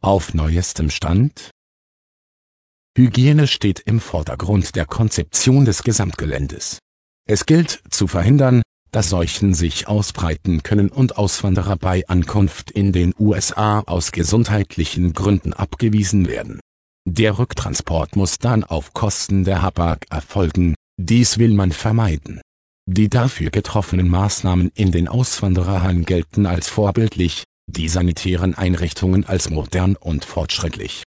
Auf neuestem Stand? Hygiene steht im Vordergrund der Konzeption des Gesamtgeländes. Es gilt zu verhindern, dass Seuchen sich ausbreiten können und Auswanderer bei Ankunft in den USA aus gesundheitlichen Gründen abgewiesen werden. Der Rücktransport muss dann auf Kosten der Hapag erfolgen, dies will man vermeiden. Die dafür getroffenen Maßnahmen in den Auswandererhallen gelten als vorbildlich, die sanitären Einrichtungen als modern und fortschrittlich.